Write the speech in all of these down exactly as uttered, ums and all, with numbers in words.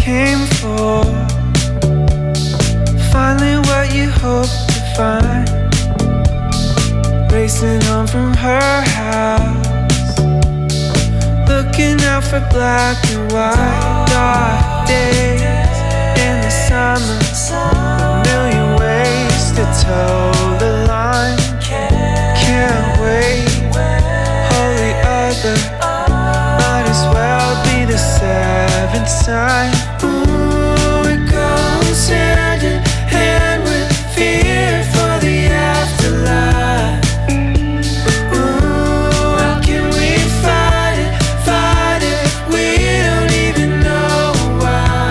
came for. Finally what you hope to find. Racing home from her house, looking out for black and white. Dark days in the summer, a million ways to toe the line. Can't wait, holy other, might as well be the seventh sign. Ooh, it goes hand in hand with fear for the afterlife. Ooh, how can we fight it, fight it, we don't even know why.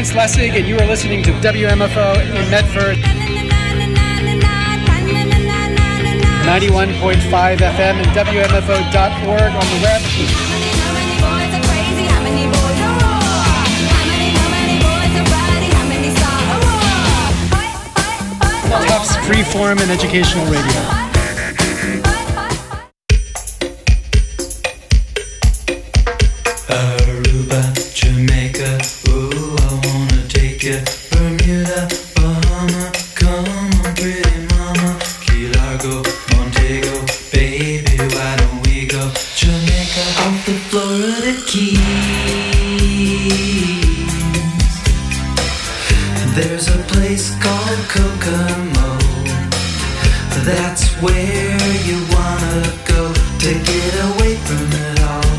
Alex Lessig, and you are listening to W M F O in Medford. ninety-one point five F M and W M F O dot org on the web. Tufts Freeform and Educational Radio. Aruba, Jamaica, ooh, I wanna take you. Bermuda, Bahama, come on, pretty mama. Key Largo, Montego, baby, why don't we go? Jamaica, off the Florida Keys. There's a place called Kokomo. That's where you wanna go to get away from it all.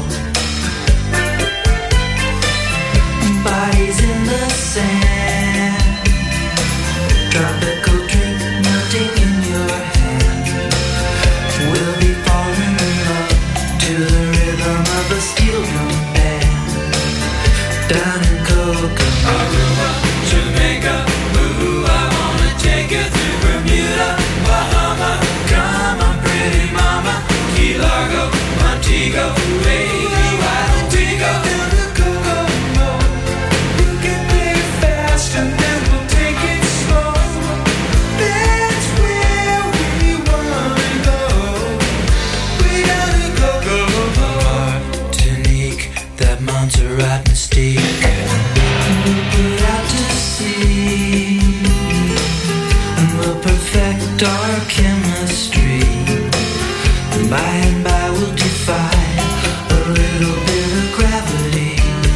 Bodies in the sand, tropical drink melting in your hand. We'll be falling in love to the rhythm of a steel drum band. Down in Kokomo, Aruba, Jamaica, ooh, I wanna take you to Bermuda, Bahama, come on, pretty mama. Key Largo, Montego, baby, why don't we go down to Kokomo? We'll get there fast and then we'll take it slow. That's where we wanna go. We gotta go, go, go. Martinique, that Montserrat mystique. We'll put out to sea and we'll perfect our chemistry. By and by we'll defy a little bit of gravity.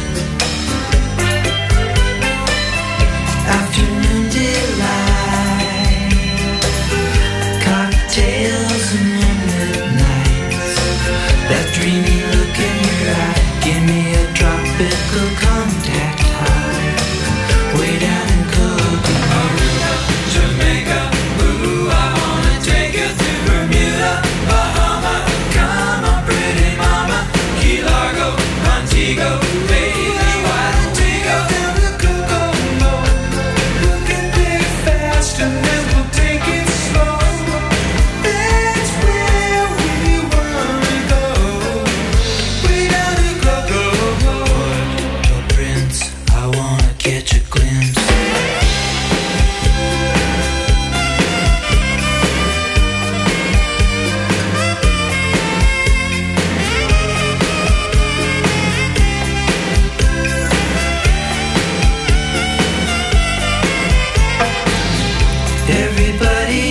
Afternoon delight, cocktails and moonlit nights. That dreamy look in your eye, give me a tropical contact high. Way down in Kokomo, Aruba, Jamaica, ooh, I wanna take you to Bermuda, Bahama, come on, pretty mama. Key Largo, Montego, baby, why don't we go down to Kokomo? We'll get there fast and then we'll take it slow. That's where we wanna go. We gotta go, go, go. Port-au-Prince, I wanna catch a glimpse. Everybody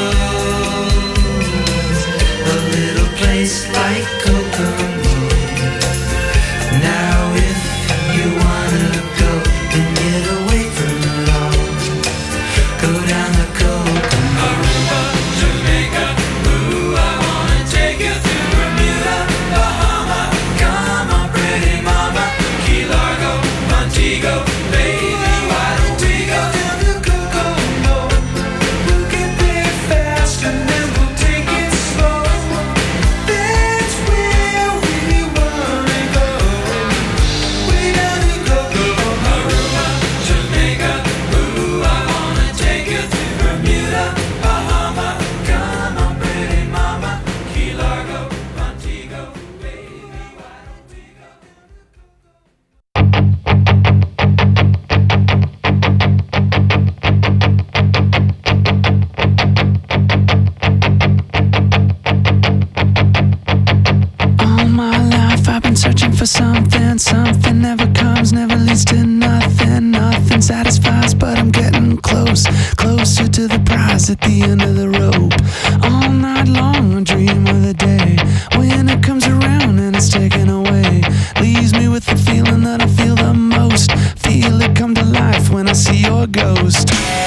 knows a little place like Kokomo. Now if you wanna go and get away from it all, go down to Kokomo, Aruba, Jamaica, ooh, I wanna take you to Bermuda, Bahama, come on, pretty mama. Key Largo, Montego, baby, why don't we go down to Kokomo? We'll get there fast and then we'll take it slow. That's where we wanna go. We gotta go, go, Aruba, Jamaica, ooh, I wanna take you to Bermuda, Bahama, come on, pretty mama. Key Largo, Montego, baby, why don't we go? All my life I've been searching for something. Something never comes, never leads to nothing. Nothing satisfies, but I'm getting close. Closer to the prize at the end of the rope. All night long I dream of the day when it comes around and it's taken away. Leaves me with the feeling that I feel the most. Feel it come to life when I see your ghost.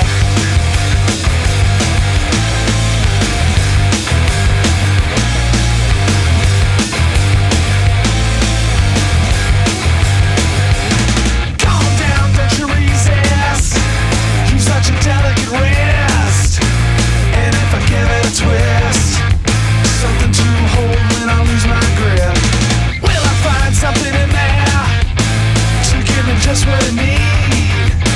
Calm down, don't you resist. You're such a delicate wrist. And if I give it a twist, something to hold when I lose my grip. Will I find something in there to give me just what I need?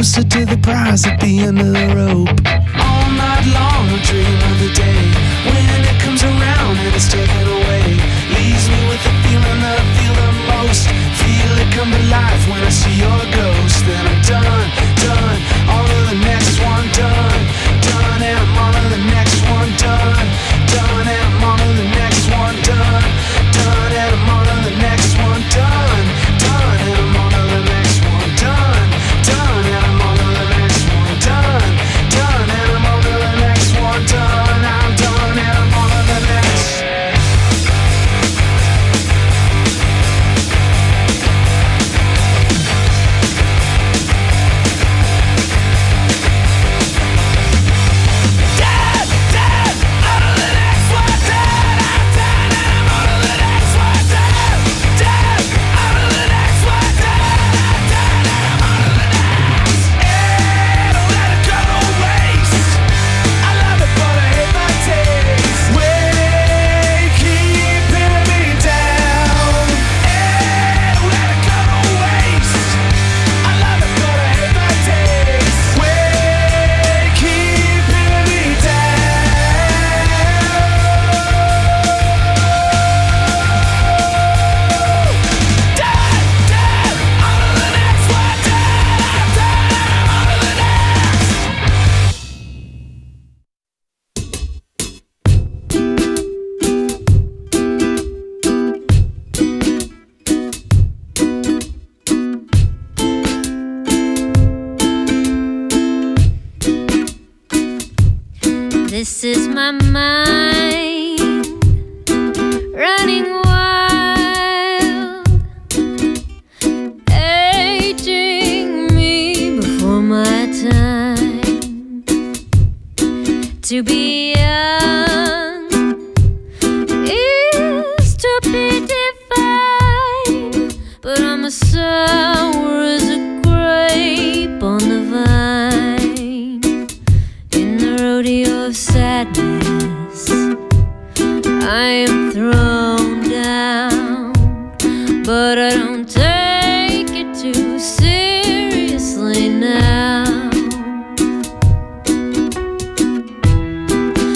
closer to the prize at the end of the rope. All night long I dream of the day when it comes around and it's taken away. Leaves me with the feeling that I feel the most. Feel it come to life when I see your ghost. Then I'm done, done, on to the next one, done, done, and I'm on to the next one, done, done, and I'm on to the next one, done, done, and I'm on to the next one, done, done, and I'm on to the next one, done, done, and I'm on to the next one, done, done, and I'm on to the next one, done, I'm done, and I'm on to the next. This is my mind running wild, aging me before my time. To be young is to be defined, but I'm as sour as a grape on the vine. In the rodeo of sadness, I am thrown down, but I don't take it too seriously now.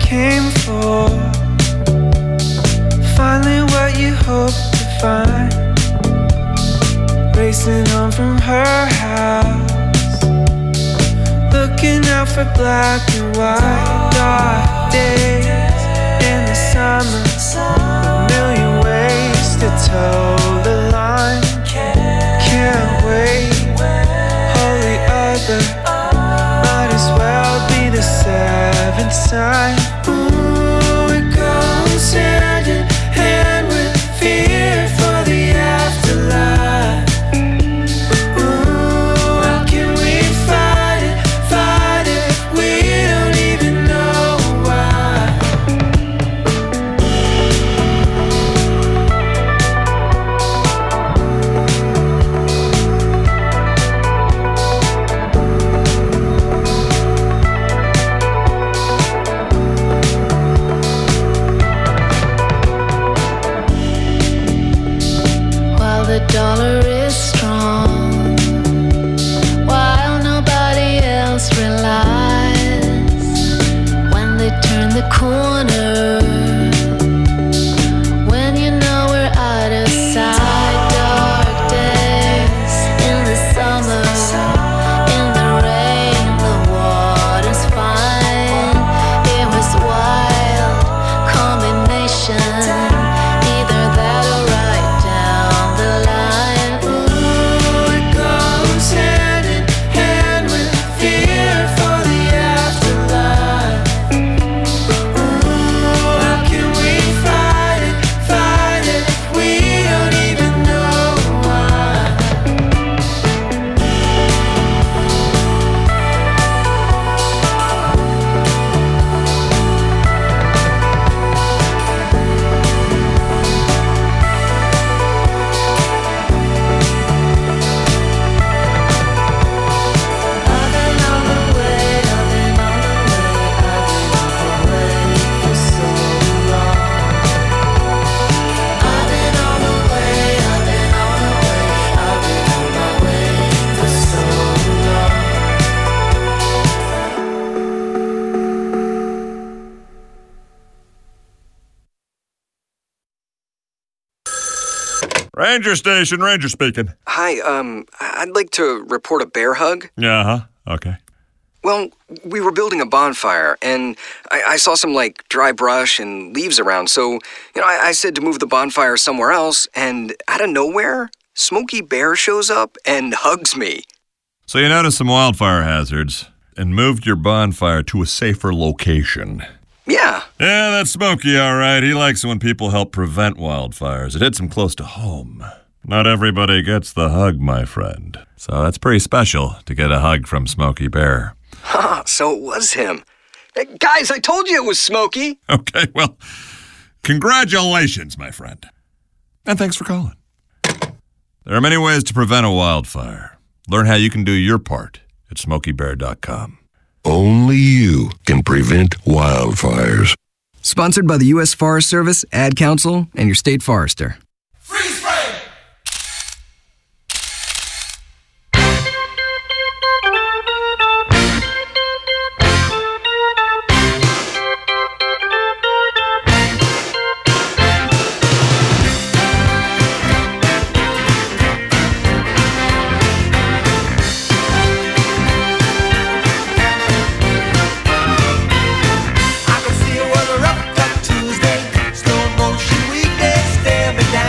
came for. Finally what you hope to find. Racing home from her house, looking out for black and white. Dark days in the summer, a million ways to toe the line. Can't wait, holy other, might as well be the seventh sign. Ooh, it goes hand in hand with fear for the afterlife. Ooh, how can we fight it, fight it, we don't even know why. While the dollar is strong, while nobody else relies, when they turn the corner, when you know we're out of sight. Dark days in the summer, in the rain, the water's fine. It was wild combination, either that or right down the line. Ooh, it goes hand in hand with fear for the afterlife. Ooh, how can we fight it, fight it, we don't even know why. I've been on the way, I've been on the way, I've been on the way for so long. I've been on the way, I've been on the way, I've been on my way for so long. Ranger station, Ranger speaking. Hi, um, I'd like to report a bear hug. Yeah, huh? Okay. Well, we were building a bonfire, and I, I saw some, like, dry brush and leaves around, so, you know, I, I said to move the bonfire somewhere else, and out of nowhere, Smokey Bear shows up and hugs me. So you noticed some wildfire hazards and moved your bonfire to a safer location. Yeah. Yeah, that's Smokey, all right. He likes it when people help prevent wildfires. It hits him close to home. Not everybody gets the hug, my friend. So that's pretty special to get a hug from Smokey Bear. Huh, so it was him. Hey, guys, I told you it was Smokey. Okay, well, congratulations, my friend. And thanks for calling. There are many ways to prevent a wildfire. Learn how you can do your part at smokey bear dot com. Only you can prevent wildfires. Sponsored by the U S Forest Service, Ad Council, and your state forester. Freeze frame! I can see a weather up, up Tuesday, slow motion weekday, stare me down.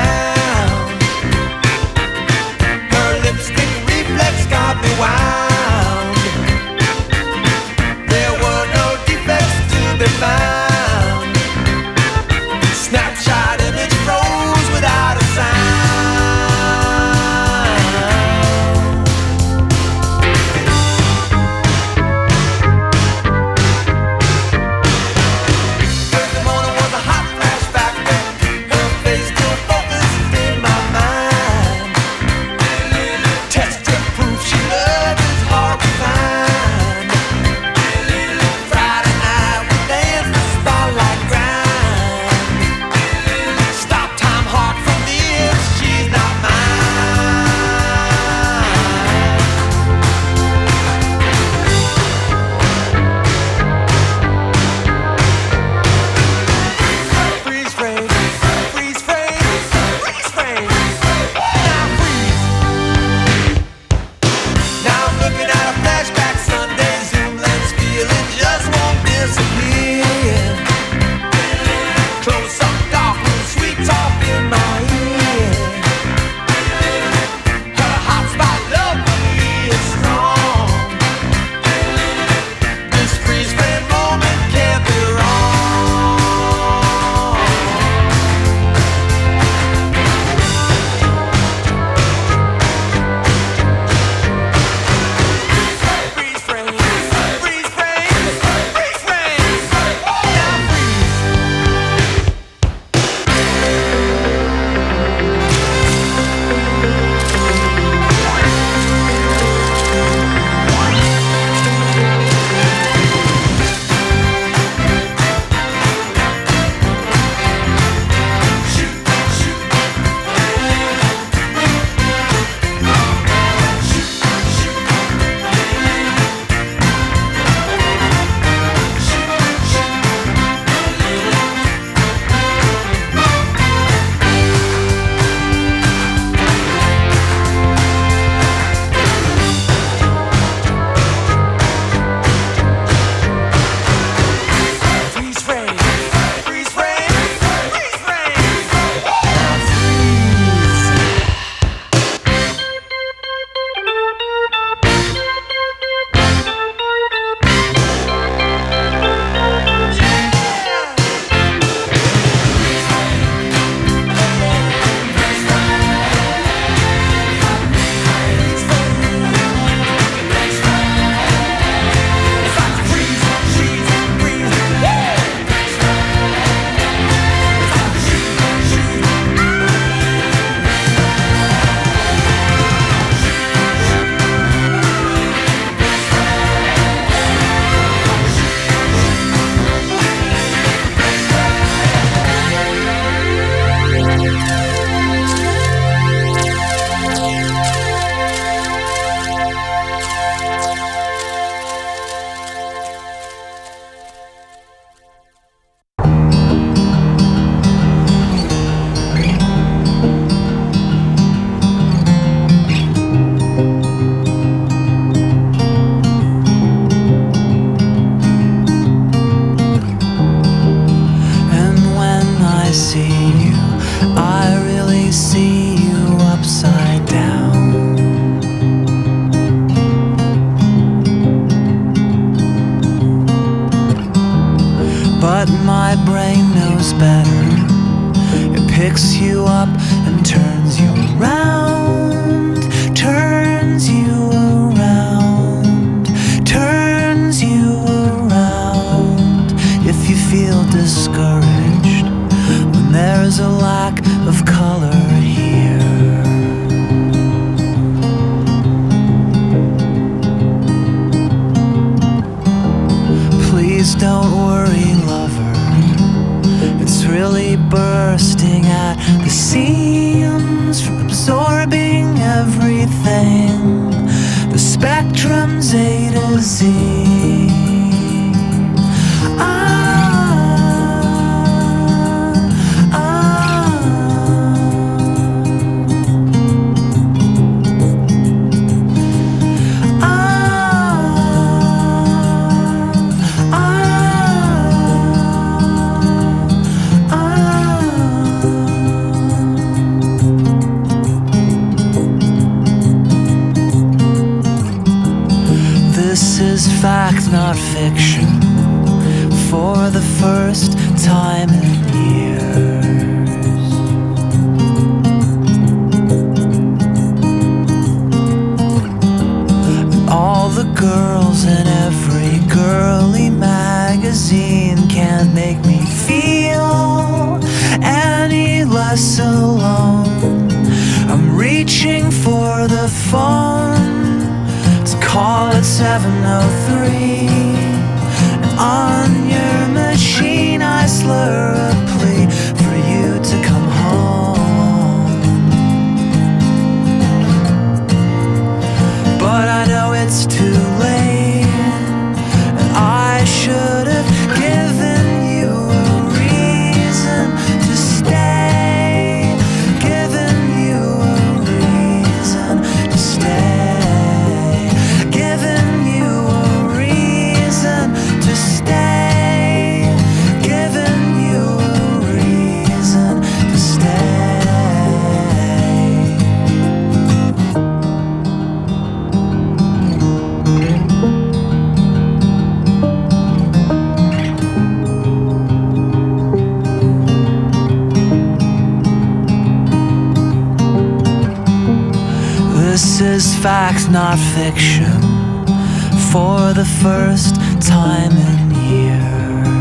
only see you upside down. But my brain knows better. It picks you up and turns you around, turns you around, turns you around. If you feel discouraged when there's a lack of color here, please don't worry, lover. It's really bursting at the seams from absorbing everything. The spectrum's A to Z. Fact, not fiction, for the first time in years. All the girls in every girly magazine can't make me feel any less alone. I'm reaching for the phone. Call it seven oh three, and on your machine I slur a plea for you to come home. But I know it's too late, and I should have given you a reason to stay, given you a reason to stay. This is fact, not fiction, for the first time in years.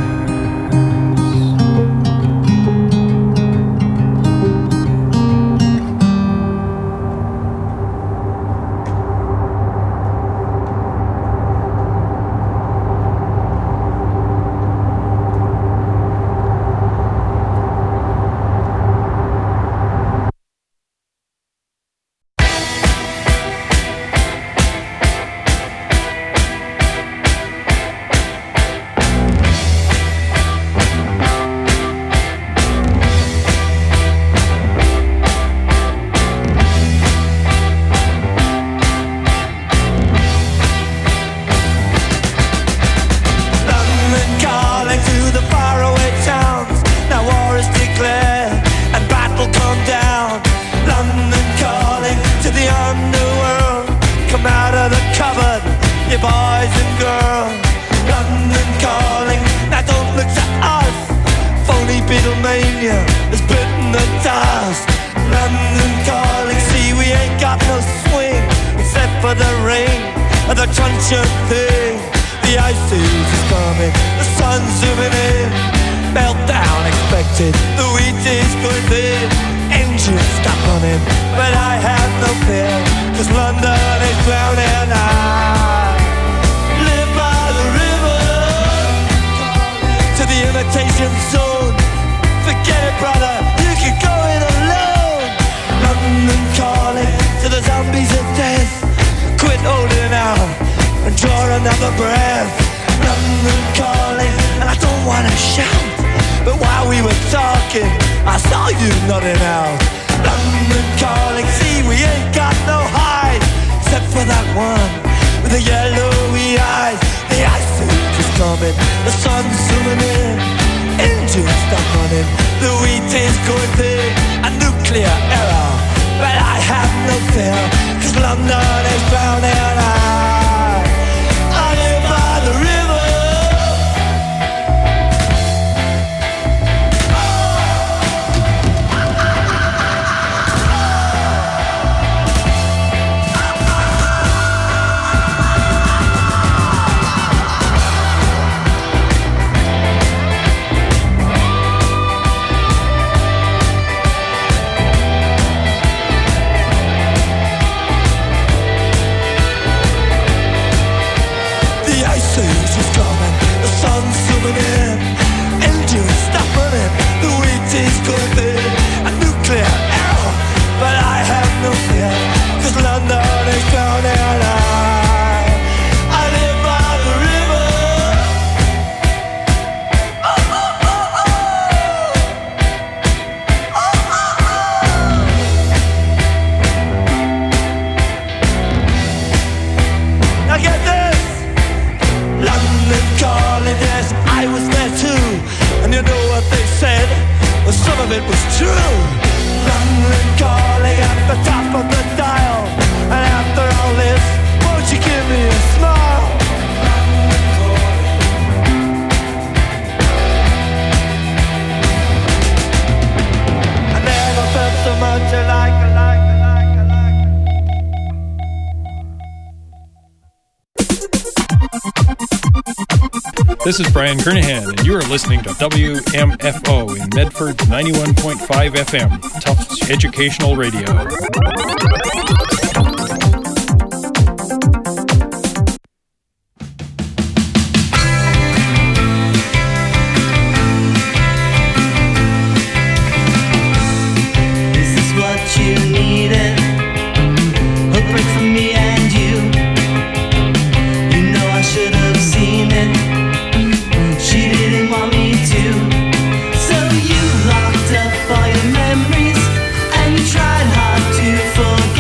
The sun's zooming in, engines stop running, the wheat is going big, a nuclear error. London is drowning. I, I live by the river. It was true. London calling at the top of the dial. And after all this, won't you give me a smile? I never felt so much alike, alike, alike, alike. This is Brian Kernahan, and you are listening to W M F O in Medford's ninety-one point five F M, Tufts Educational Radio. Is this what you needed? A break from me and you. You know I should have seen it. She didn't want me to. So you locked up all your memories and you tried hard to forget.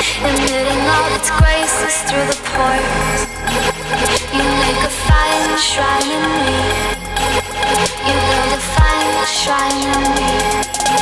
emitting all its graces through the pores. You make a fine shrine in me. You build a fine shrine in me.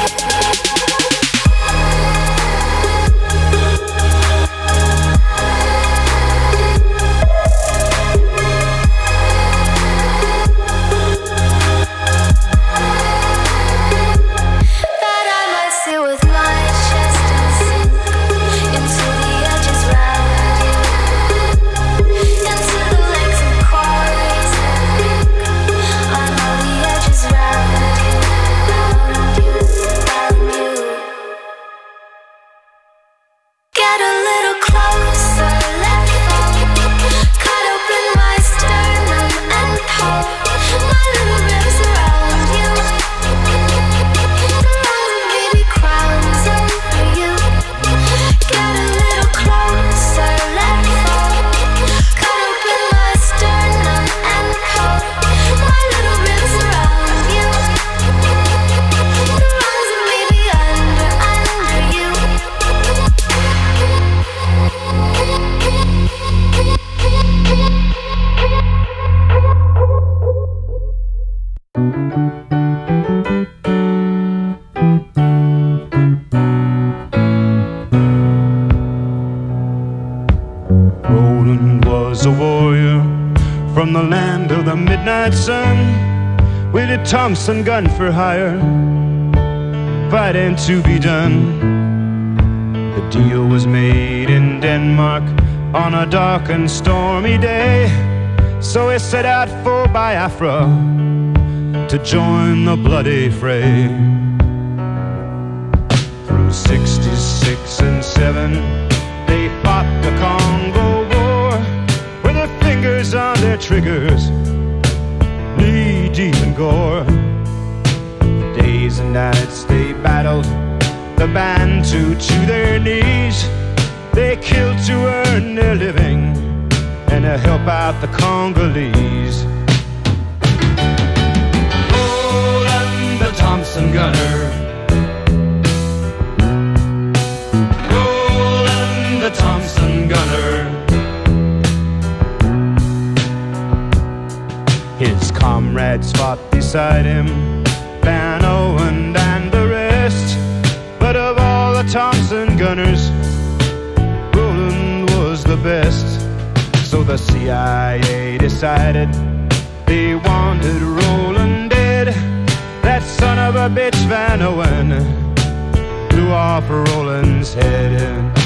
Thompson gun for hire, fighting to be done. The deal was made in Denmark on a dark and stormy day. So he set out for Biafra to join the bloody fray. Through sixty-six and seven, they fought the Congo War with their fingers on their triggers, knee deep in gore. Days and nights they battled the Bantu to their knees. They killed to earn their living and to help out the Congolese. Roland the Thompson gunner, Roland the Thompson gunner. His comrades fought beside him, Van Owen and the rest. But of all the Thompson gunners, Roland was the best. So the C I A decided they wanted Roland dead. That son of a bitch Van Owen blew off Roland's head.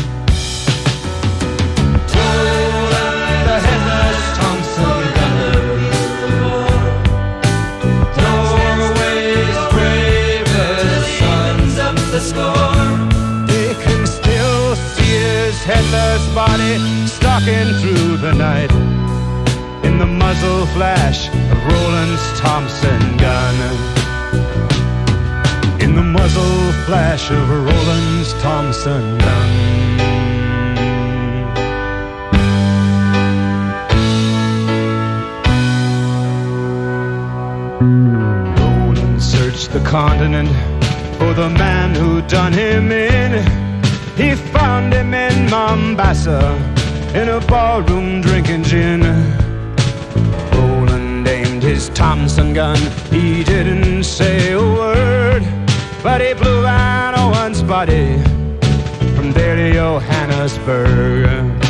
Roland the headless Thompson gunner, the score. They can still see his headless body stalking through the night in the muzzle flash of Roland's Thompson gun. In the muzzle flash of Roland's Thompson gun. Roland searched the continent for the man who done him in. He found him in Mombasa, in a ballroom drinking gin. Roland aimed his Thompson gun, he didn't say a word, but he blew Van Owen's body from there to Johannesburg.